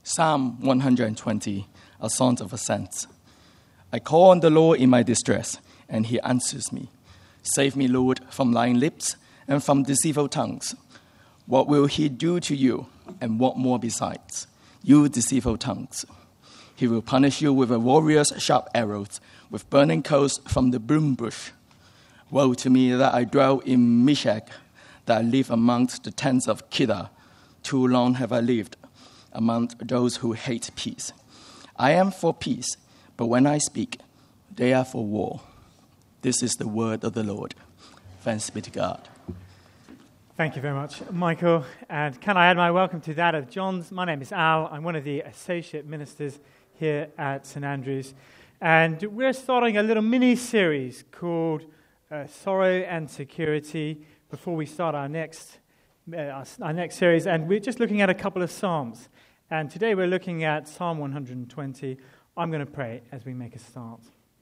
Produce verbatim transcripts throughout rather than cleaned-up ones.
Psalm one hundred twenty, a song of ascent. I call on the Lord in my distress, and he answers me. Save me, Lord, from lying lips and from deceitful tongues. What will he do to you, and what more besides, you deceitful tongues? He will punish you with a warrior's sharp arrows, with burning coals from the broom bush. Woe to me that I dwell in Meshach, that I live amongst the tents of Kedar. Too long have I lived among those who hate peace. I am for peace, but when I speak, they are for war. This is the word of the Lord. Thanks be to God. Thank you very much, Michael. And can I add my welcome to that of John's? My name is Al. I'm one of the associate ministers here at St Andrews. And we're starting a little mini-series called uh, Sorrow and Security before we start our next, uh, our next series. And we're just looking at a couple of Psalms. And today we're looking at Psalm one hundred twenty. I'm going to pray as we make a start.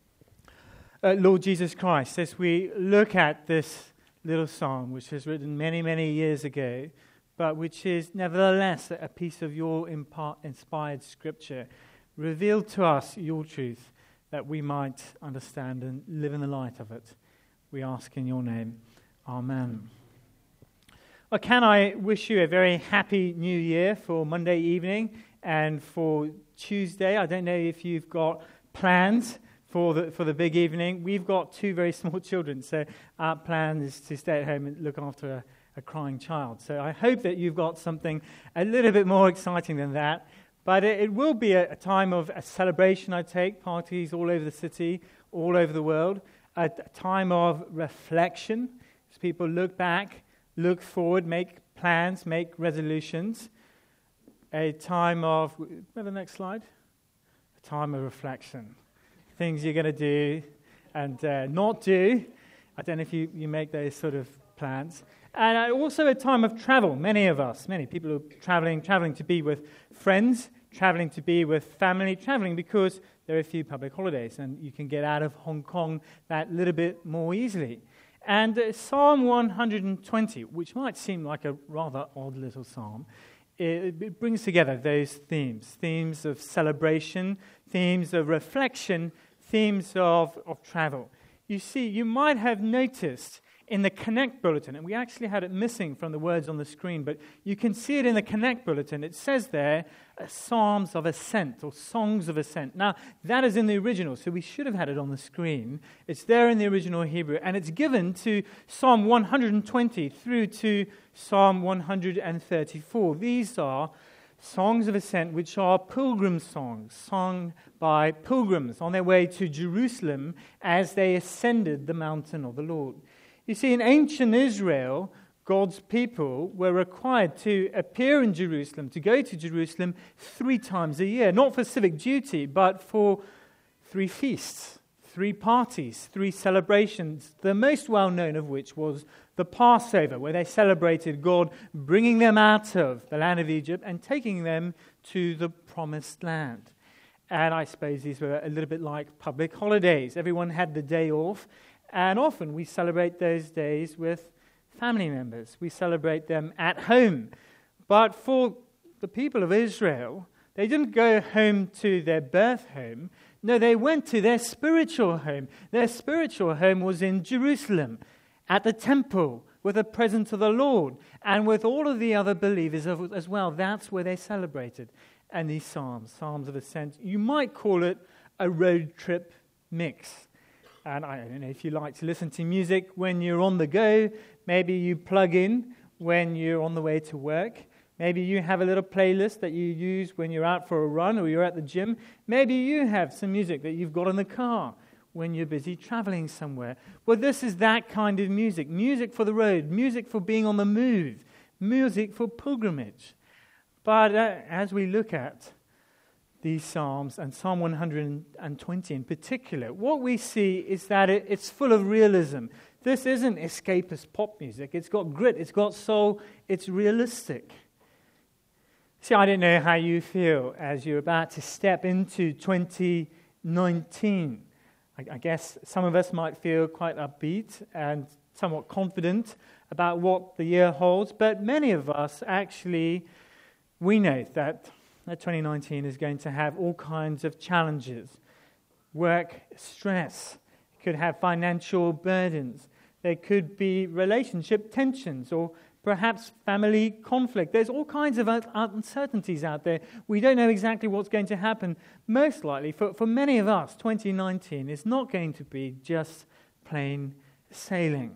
Uh, Lord Jesus Christ, as we look at this little psalm, which was written many, many years ago, but which is nevertheless a piece of your impar- inspired scripture, reveal to us your truth that we might understand and live in the light of it. We ask in your name. Amen. Well, can I wish you a very happy new year for Monday evening and for Tuesday? I don't know if you've got plans for the for the big evening. We've got two very small children, so our plan is to stay at home and look after a, a crying child. So I hope that you've got something a little bit more exciting than that. But it, it will be a, a time of a celebration, I take, parties all over the city, all over the world, a, a time of reflection as people look back, look forward, make plans, make resolutions. A time of, the next slide, a time of reflection. Things you're going to do and uh, not do. I don't know if you, you make those sort of plans. And uh, also a time of travel. Many of us, many people are traveling, traveling to be with friends, traveling to be with family, traveling because there are a few public holidays and you can get out of Hong Kong that little bit more easily. And uh, Psalm one hundred twenty, which might seem like a rather odd little psalm, it, it brings together those themes, themes of celebration, themes of reflection, themes of, of travel. You see, you might have noticed in the Connect Bulletin, and we actually had it missing from the words on the screen, but you can see it in the Connect Bulletin. It says there, uh, Psalms of Ascent, or Songs of Ascent. Now, that is in the original, so we should have had it on the screen. It's there in the original Hebrew, and it's given to Psalm one hundred twenty through to Psalm one hundred thirty-four. These are songs of ascent, which are pilgrim songs, sung by pilgrims on their way to Jerusalem as they ascended the mountain of the Lord. You see, in ancient Israel, God's people were required to appear in Jerusalem, to go to Jerusalem three times a year, not for civic duty, but for three feasts, three parties, three celebrations, the most well-known of which was the Passover, where they celebrated God bringing them out of the land of Egypt and taking them to the promised land. And I suppose these were a little bit like public holidays. Everyone had the day off. And often we celebrate those days with family members. We celebrate them at home. But for the people of Israel, they didn't go home to their birth home. No, they went to their spiritual home. Their spiritual home was in Jerusalem, at the temple, with the presence of the Lord, and with all of the other believers as well. That's where they celebrated. And these psalms, Psalms of Ascent, you might call it a road trip mix. And I don't know if you like to listen to music when you're on the go. Maybe you plug in when you're on the way to work. Maybe you have a little playlist that you use when you're out for a run or you're at the gym. Maybe you have some music that you've got in the car when you're busy traveling somewhere. Well, this is that kind of music. Music for the road, music for being on the move, music for pilgrimage. But uh, as we look at these Psalms, and Psalm one hundred twenty in particular, what we see is that it, it's full of realism. This isn't escapist pop music. It's got grit, it's got soul, it's realistic. See, I don't know how you feel as you're about to step into twenty nineteen. I, I guess some of us might feel quite upbeat and somewhat confident about what the year holds, but many of us actually, we know that that twenty nineteen is going to have all kinds of challenges. Work stress. It could have financial burdens. There could be relationship tensions or perhaps family conflict. There's all kinds of uncertainties out there. We don't know exactly what's going to happen. Most likely, for, for many of us, twenty nineteen is not going to be just plain sailing.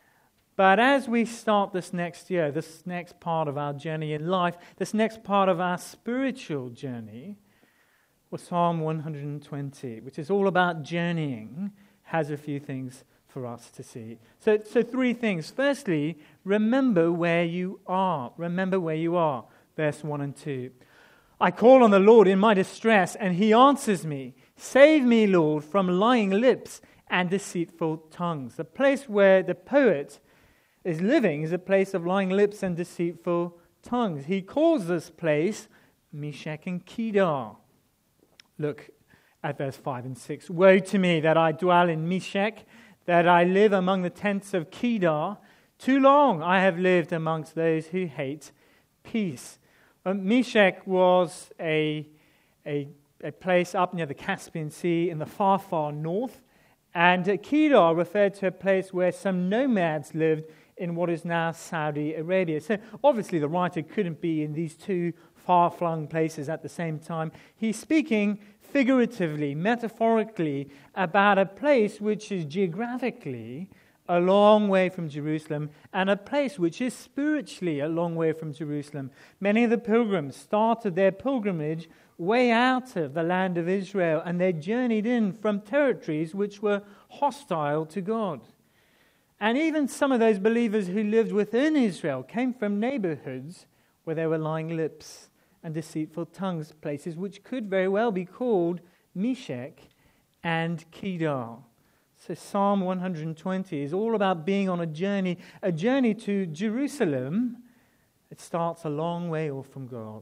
But as we start this next year, this next part of our journey in life, this next part of our spiritual journey, well, Psalm one hundred twenty, which is all about journeying, has a few things for us to see. So, so three things. Firstly, remember where you are. Remember where you are. Verse one and two. I call on the Lord in my distress, and he answers me. Save me, Lord, from lying lips and deceitful tongues. The place where the poet is living is a place of lying lips and deceitful tongues. He calls this place Meshech and Kedar. Look at verse five and six. Woe to me that I dwell in Meshech, that I live among the tents of Kedar. Too long I have lived amongst those who hate peace. Uh, Meshech was a, a, a place up near the Caspian Sea in the far, far north. And uh, Kedar referred to a place where some nomads lived in what is now Saudi Arabia. So obviously the writer couldn't be in these two far-flung places at the same time. He's speaking figuratively, metaphorically, about a place which is geographically a long way from Jerusalem and a place which is spiritually a long way from Jerusalem. Many of the pilgrims started their pilgrimage way out of the land of Israel, and they journeyed in from territories which were hostile to God. And even some of those believers who lived within Israel came from neighborhoods where there were lying lips and deceitful tongues, places which could very well be called Meshech and Kedar. So Psalm one hundred twenty is all about being on a journey, a journey to Jerusalem. It starts a long way off from God.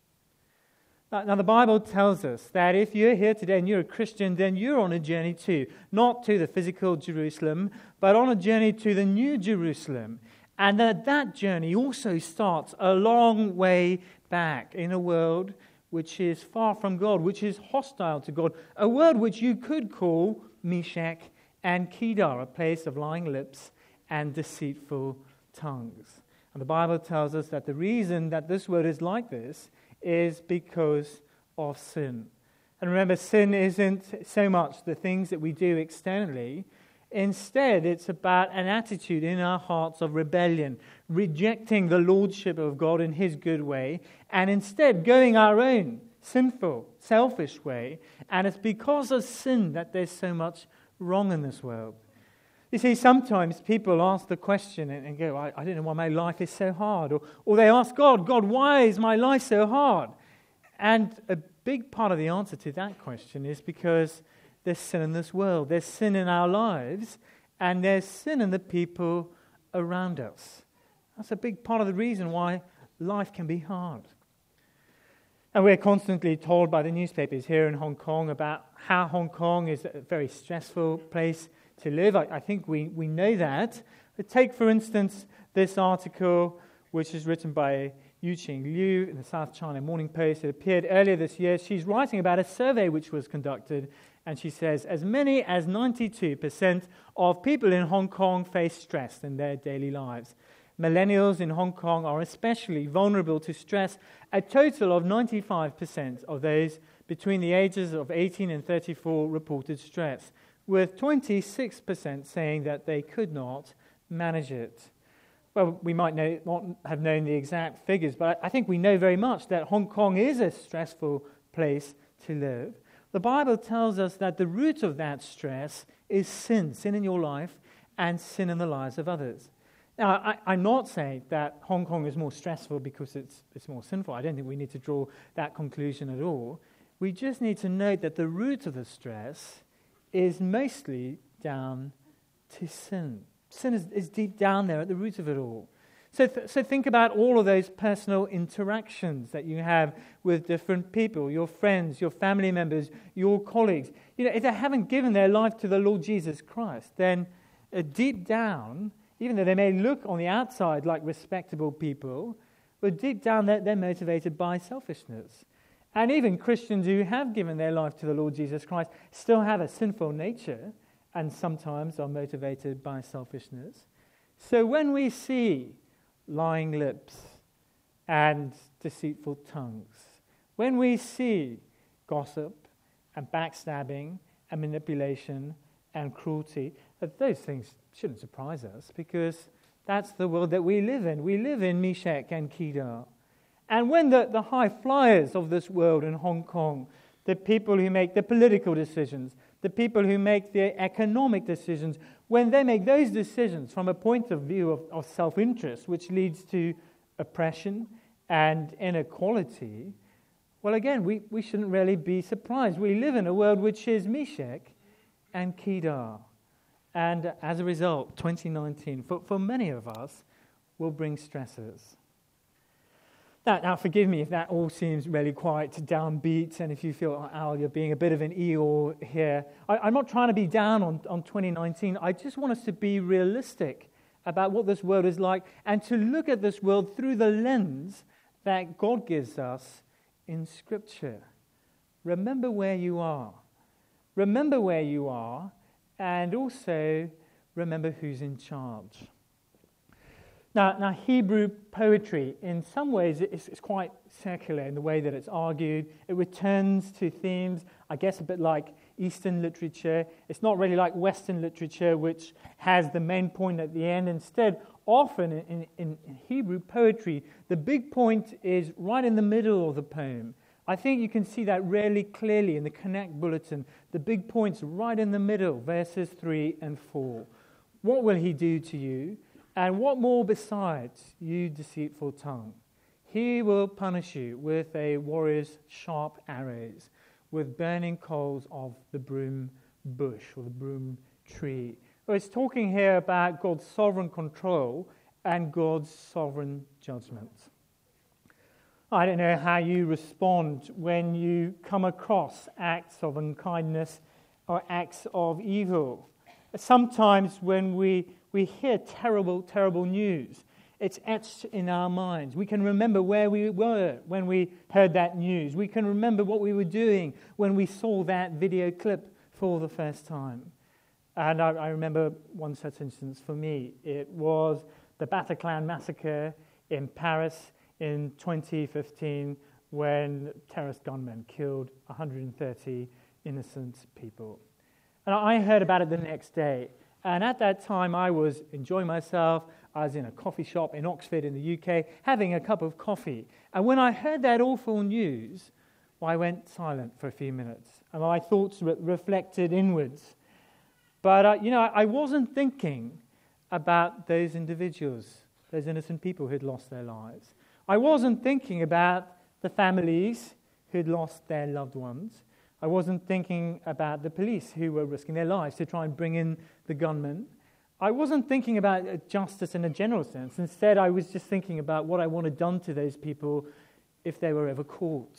Now, now the Bible tells us that if you're here today and you're a Christian, then you're on a journey too. Not to the physical Jerusalem, but on a journey to the new Jerusalem. And that that journey also starts a long way back in a world which is far from God, which is hostile to God, a world which you could call Meshech and Kedar, a place of lying lips and deceitful tongues. And the Bible tells us that the reason that this world is like this is because of sin. And remember, sin isn't so much the things that we do externally. Instead, it's about an attitude in our hearts of rebellion, rejecting the lordship of God in his good way, and instead going our own sinful, selfish way. And it's because of sin that there's so much wrong in this world. You see, sometimes people ask the question and, and go, I, I don't know why my life is so hard. Or, or they ask God, God, why is my life so hard? And a big part of the answer to that question is because there's sin in this world. There's sin in our lives, and there's sin in the people around us. That's a big part of the reason why life can be hard. And we're constantly told by the newspapers here in Hong Kong about how Hong Kong is a very stressful place to live. I, I think we, we know that. But take, for instance, this article, which is written by Yu-Ching Liu in the South China Morning Post. It appeared earlier this year. She's writing about a survey which was conducted, and she says, as many as ninety-two percent of people in Hong Kong face stress in their daily lives. Millennials in Hong Kong are especially vulnerable to stress. A total of ninety-five percent of those between the ages of eighteen and thirty-four reported stress, with twenty-six percent saying that they could not manage it. Well, we might know, not have known the exact figures, but I think we know very much that Hong Kong is a stressful place to live. The Bible tells us that the root of that stress is sin, sin in your life and sin in the lives of others. Now, I, I'm not saying that Hong Kong is more stressful because it's, it's more sinful. I don't think we need to draw that conclusion at all. We just need to note that the root of the stress is mostly down to sin. Sin is, is deep down there at the root of it all. So, th- so think about all of those personal interactions that you have with different people, your friends, your family members, your colleagues. You know, if they haven't given their life to the Lord Jesus Christ, then uh, deep down, even though they may look on the outside like respectable people, but deep down they're, they're motivated by selfishness. And even Christians who have given their life to the Lord Jesus Christ still have a sinful nature and sometimes are motivated by selfishness. So when we see lying lips and deceitful tongues, when we see gossip and backstabbing and manipulation and cruelty, that those things shouldn't surprise us, because that's the world that we live in. We live in Meshach and Kedar. And when the, the high flyers of this world in Hong Kong, the people who make the political decisions, the people who make the economic decisions, when they make those decisions from a point of view of, of self-interest, which leads to oppression and inequality, well, again, we, we shouldn't really be surprised. We live in a world which is Meshach and Kedar. And as a result, twenty nineteen, for, for many of us, will bring stresses. Now, now, forgive me if that all seems really quite downbeat, and if you feel, oh, Al, you're being a bit of an Eeyore here. I, I'm not trying to be down on, on twenty nineteen. I just want us to be realistic about what this world is like, and to look at this world through the lens that God gives us in Scripture. Remember where you are. Remember where you are, and also remember who's in charge. Now, now, Hebrew poetry, in some ways, it's, it's quite circular in the way that it's argued. It returns to themes, I guess, a bit like Eastern literature. It's not really like Western literature, which has the main point at the end. Instead, often in, in, in Hebrew poetry, the big point is right in the middle of the poem. I think you can see that really clearly in the Connect Bulletin. The big point's right in the middle, verses three and four. What will he do to you? And what more besides, you deceitful tongue? He will punish you with a warrior's sharp arrows, with burning coals of the broom bush or the broom tree. So it's talking here about God's sovereign control and God's sovereign judgment. I don't know how you respond when you come across acts of unkindness or acts of evil. Sometimes when we We hear terrible, terrible news. It's etched in our minds. We can remember where we were when we heard that news. We can remember what we were doing when we saw that video clip for the first time. And I, I remember one such instance for me. It was the Bataclan massacre in Paris in twenty fifteen, when terrorist gunmen killed one hundred thirty innocent people. And I heard about it the next day. And at that time, I was enjoying myself. I was in a coffee shop in Oxford in the U K, having a cup of coffee. And when I heard that awful news, well, I went silent for a few minutes. And my thoughts re- reflected inwards. But, uh, you know, I wasn't thinking about those individuals, those innocent people who'd lost their lives. I wasn't thinking about the families who'd lost their loved ones. I wasn't thinking about the police who were risking their lives to try and bring in the gunmen. I wasn't thinking about justice in a general sense. Instead, I was just thinking about what I wanted done to those people if they were ever caught.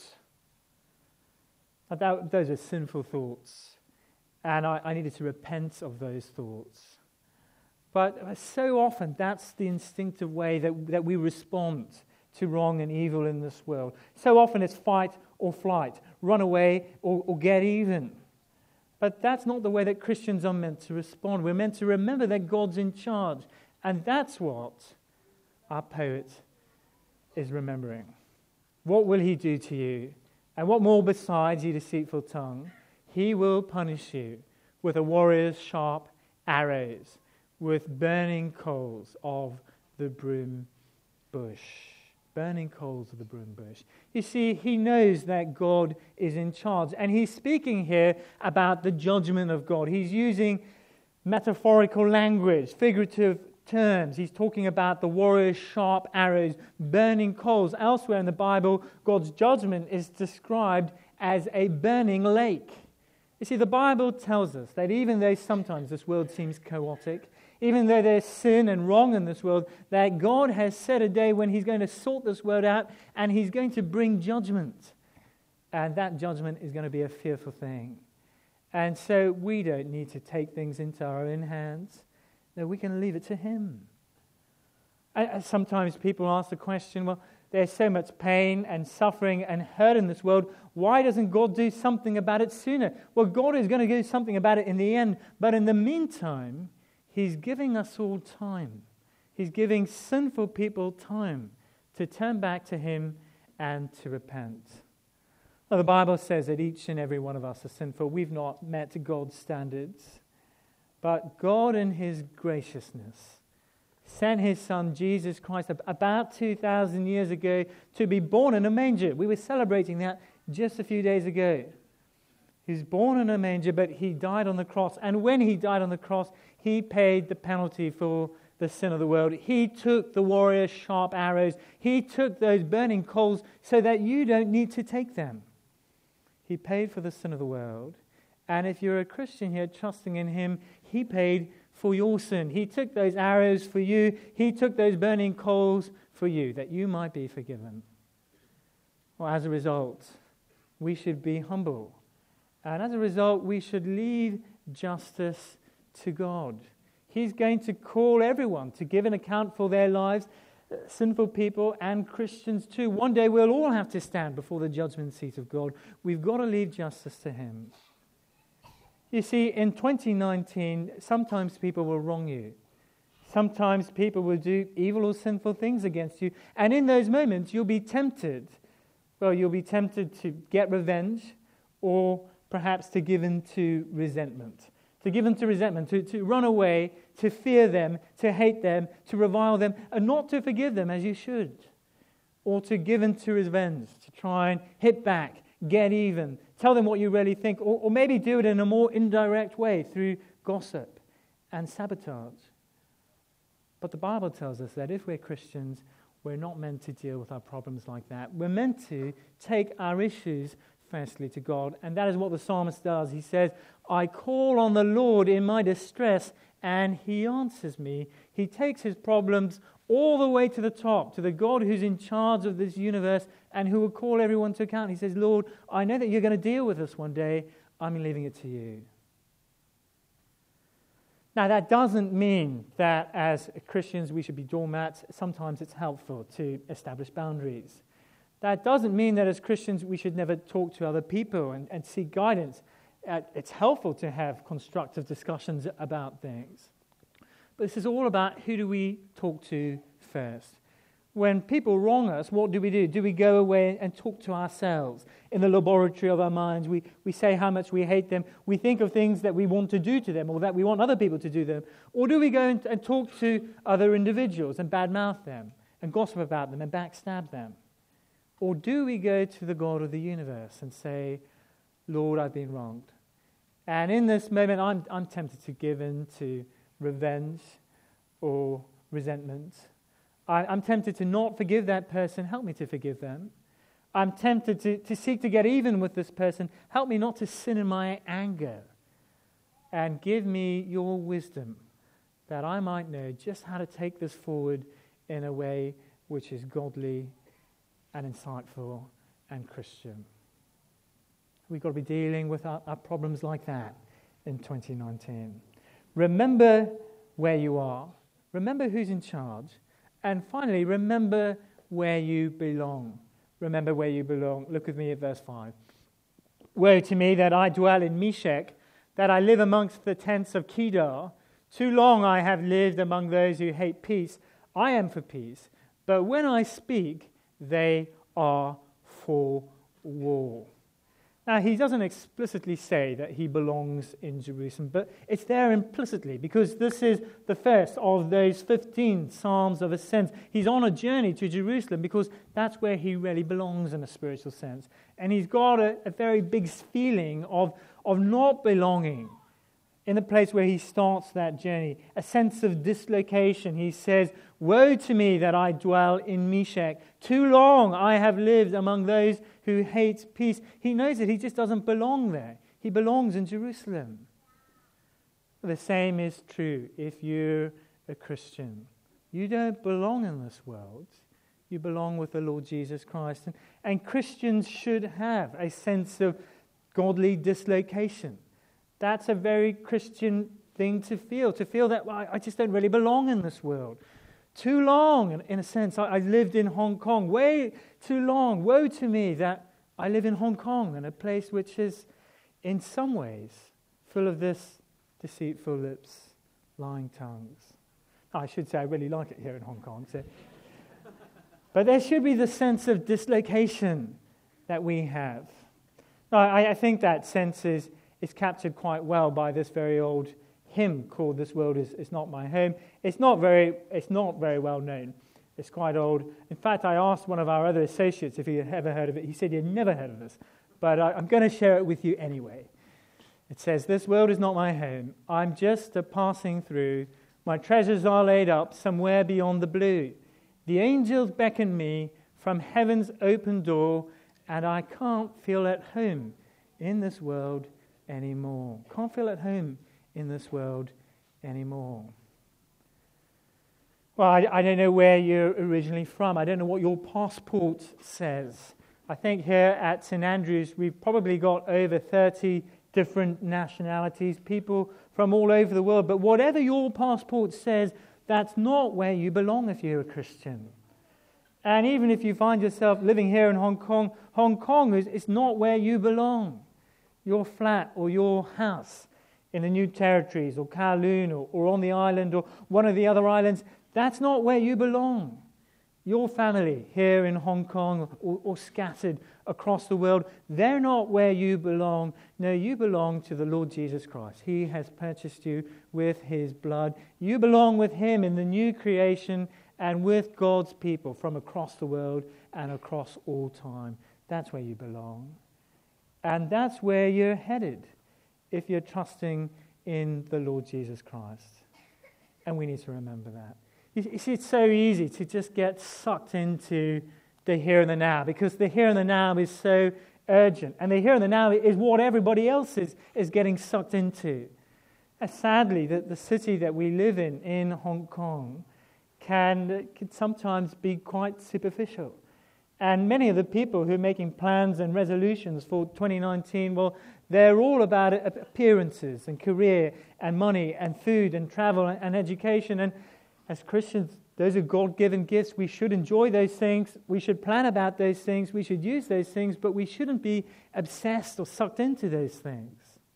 That, those are sinful thoughts, and I, I needed to repent of those thoughts. But so often, that's the instinctive way that, that we respond to wrong and evil in this world. So often it's fight or flight, run away or, or get even. But that's not the way that Christians are meant to respond. We're meant to remember that God's in charge. And that's what our poet is remembering. What will he do to you? And what more besides, you deceitful tongue? He will punish you with a warrior's sharp arrows, with burning coals of the broom bush. Burning coals of the broom bush. You see, he knows that God is in charge. And he's speaking here about the judgment of God. He's using metaphorical language, figurative terms. He's talking about the warrior's sharp arrows, burning coals. Elsewhere in the Bible, God's judgment is described as a burning lake. You see, the Bible tells us that even though sometimes this world seems chaotic, even though there's sin and wrong in this world, that God has set a day when he's going to sort this world out and he's going to bring judgment. And that judgment is going to be a fearful thing. And so we don't need to take things into our own hands. No, we can leave it to him. And sometimes people ask the question, well, there's so much pain and suffering and hurt in this world, why doesn't God do something about it sooner? Well, God is going to do something about it in the end, but in the meantime, He's giving us all time. He's giving sinful people time to turn back to Him and to repent. Now, the Bible says that each and every one of us are sinful. We've not met God's standards. But God in His graciousness sent His Son, Jesus Christ, about two thousand years ago to be born in a manger. We were celebrating that just a few days ago. He was born in a manger, but He died on the cross. And when He died on the cross, He paid the penalty for the sin of the world. He took the warrior's sharp arrows. He took those burning coals so that you don't need to take them. He paid for the sin of the world. And if you're a Christian here trusting in Him, He paid for your sin. He took those arrows for you. He took those burning coals for you, that you might be forgiven. Well, as a result, we should be humble. And as a result, we should leave justice to God. He's going to call everyone to give an account for their lives, sinful people and Christians too. One day we'll all have to stand before the judgment seat of God. We've got to leave justice to Him. You see, in twenty nineteen, sometimes people will wrong you. Sometimes people will do evil or sinful things against you. And in those moments, you'll be tempted. Well, you'll be tempted to get revenge or perhaps to give in to resentment. To give in to resentment, to, to run away, to fear them, to hate them, to revile them, and not to forgive them as you should. Or to give in to revenge, to try and hit back, get even, tell them what you really think, or, or maybe do it in a more indirect way through gossip and sabotage. But the Bible tells us that if we're Christians, we're not meant to deal with our problems like that. We're meant to take our issues firstly to God, and that is what the psalmist does. He says, I call on the Lord in my distress, and He answers me. He takes his problems all the way to the top, to the God who's in charge of this universe and who will call everyone to account. He says, Lord, I know that you're going to deal with us one day. I'm leaving it to you. Now, that doesn't mean that as Christians we should be doormats. Sometimes it's helpful to establish boundaries. That doesn't mean that as Christians we should never talk to other people and, and seek guidance. Uh, it's helpful to have constructive discussions about things. But this is all about who do we talk to first. When people wrong us, what do we do? Do we go away and talk to ourselves? In the laboratory of our minds, we, we say how much we hate them. We think of things that we want to do to them or that we want other people to do to them. Or do we go and, and talk to other individuals and badmouth them and gossip about them and backstab them? Or do we go to the God of the universe and say, Lord, I've been wronged. And in this moment, I'm, I'm tempted to give in to revenge or resentment. I, I'm tempted to not forgive that person. Help me to forgive them. I'm tempted to, to seek to get even with this person. Help me not to sin in my anger. And give me your wisdom that I might know just how to take this forward in a way which is godly and insightful and Christian. We've got to be dealing with our, our problems like that in twenty nineteen. Remember where you are. Remember who's in charge. And finally, remember where you belong. Remember where you belong. Look with me at verse five. Woe to me that I dwell in Meshech, that I live amongst the tents of Kedar. Too long I have lived among those who hate peace. I am for peace. But when I speak, they are for war. Now, he doesn't explicitly say that he belongs in Jerusalem, but it's there implicitly because this is the first of those fifteen Psalms of Ascent. He's on a journey to Jerusalem because that's where he really belongs in a spiritual sense. And he's got a, a very big feeling of, of not belonging in the place where he starts that journey, a sense of dislocation. He says, woe to me that I dwell in Meshech. Too long I have lived among those who hate peace. He knows that he just doesn't belong there. He belongs in Jerusalem. The same is true if you're a Christian. You don't belong in this world. You belong with the Lord Jesus Christ. And, and Christians should have a sense of godly dislocation. That's a very Christian thing to feel, to feel that well, I just don't really belong in this world. too long, in a sense. I, I lived in Hong Kong way too long. Woe to me that I live in Hong Kong, in a place which is in some ways full of this deceitful lips, lying tongues. I should say I really like it here in Hong Kong. So. But there should be the sense of dislocation that we have. No, I, I think that sense is, is captured quite well by this very old hymn called "This World Is, is Not My Home." It's not very it's not very well known. It's quite old. In fact, I asked one of our other associates if he had ever heard of it. He said he had never heard of this. But I, I'm going to share it with you anyway. It says, "This world is not my home. I'm just a passing through. My treasures are laid up somewhere beyond the blue. The angels beckon me from heaven's open door, and I can't feel at home in this world anymore. Can't feel at home in this world anymore." Well, I, I don't know where you're originally from. I don't know what your passport says. I think here at Saint Andrews, we've probably got over thirty different nationalities, people from all over the world. But whatever your passport says, that's not where you belong if you're a Christian. And even if you find yourself living here in Hong Kong, Hong Kong is, is not where you belong. Your flat or your house in the New Territories or Kowloon or, or on the island or one of the other islands, that's not where you belong. Your family here in Hong Kong or, or scattered across the world, they're not where you belong. No, you belong to the Lord Jesus Christ. He has purchased you with his blood. You belong with him in the new creation and with God's people from across the world and across all time. That's where you belong. And that's where you're headed if you're trusting in the Lord Jesus Christ. And we need to remember that. You see, it's so easy to just get sucked into the here and the now, because the here and the now is so urgent. And the here and the now is what everybody else is, is getting sucked into. And sadly, the, the city that we live in, in Hong Kong, can, can sometimes be quite superficial. And many of the people who are making plans and resolutions for twenty nineteen, well, they're all about appearances and career and money and food and travel and education. And as Christians, those are God-given gifts. We should enjoy those things. We should plan about those things. We should use those things, but we shouldn't be obsessed or sucked into those things.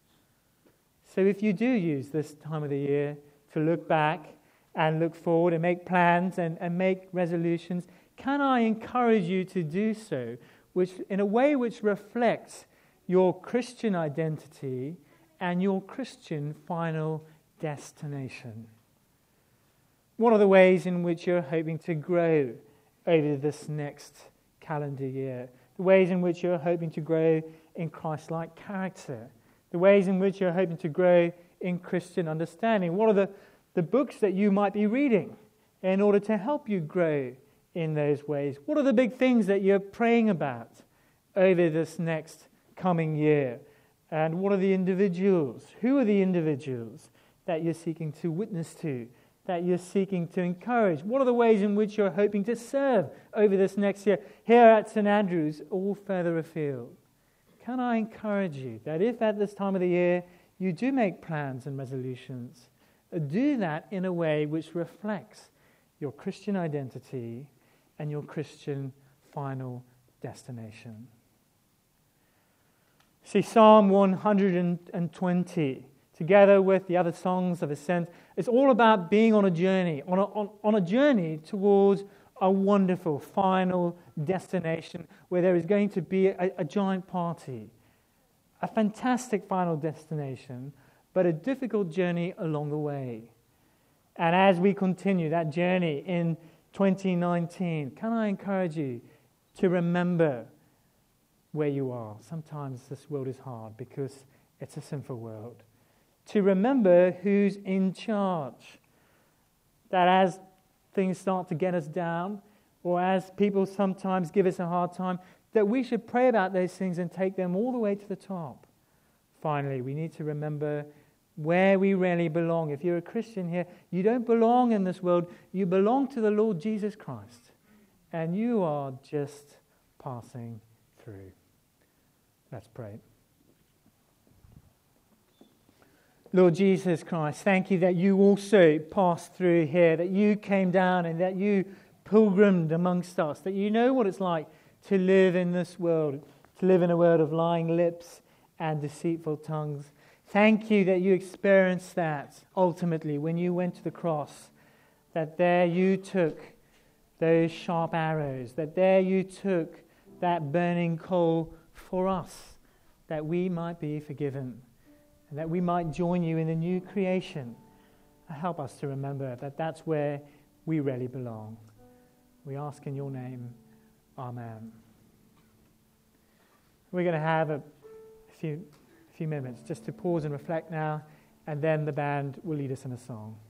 So if you do use this time of the year to look back and look forward and make plans and, and make resolutions, can I encourage you to do so, which in a way which reflects your Christian identity and your Christian final destination? What are the ways in which you're hoping to grow over this next calendar year? The ways in which you're hoping to grow in Christ-like character? The ways in which you're hoping to grow in Christian understanding? What are the, the books that you might be reading in order to help you grow in those ways? What are the big things that you're praying about over this next coming year? And what are the individuals? Who are the individuals that you're seeking to witness to, that you're seeking to encourage? What are the ways in which you're hoping to serve over this next year here at Saint Andrews, all further afield? Can I encourage you that if at this time of the year you do make plans and resolutions, do that in a way which reflects your Christian identity and your Christian final destination? See, Psalm one hundred twenty, together with the other songs of ascent, it's all about being on a journey, on a, on, on a journey towards a wonderful final destination where there is going to be a, a giant party, a fantastic final destination, but a difficult journey along the way. And as we continue that journey in twenty nineteen, can I encourage you to remember where you are? Sometimes this world is hard because it's a sinful world. To remember who's in charge. That as things start to get us down, or as people sometimes give us a hard time, that we should pray about those things and take them all the way to the top. Finally, we need to remember where we really belong. If you're a Christian here, you don't belong in this world. You belong to the Lord Jesus Christ. And you are just passing through. Let's pray. Lord Jesus Christ, thank you that you also passed through here, that you came down and that you pilgrimed amongst us, that you know what it's like to live in this world, to live in a world of lying lips and deceitful tongues. Thank you that you experienced that ultimately when you went to the cross, that there you took those sharp arrows, that there you took that burning coal for us, that we might be forgiven, and that we might join you in the new creation. Help us to remember that that's where we really belong. We ask in your name, amen. We're going to have a few, few minutes just to pause and reflect now, and then the band will lead us in a song.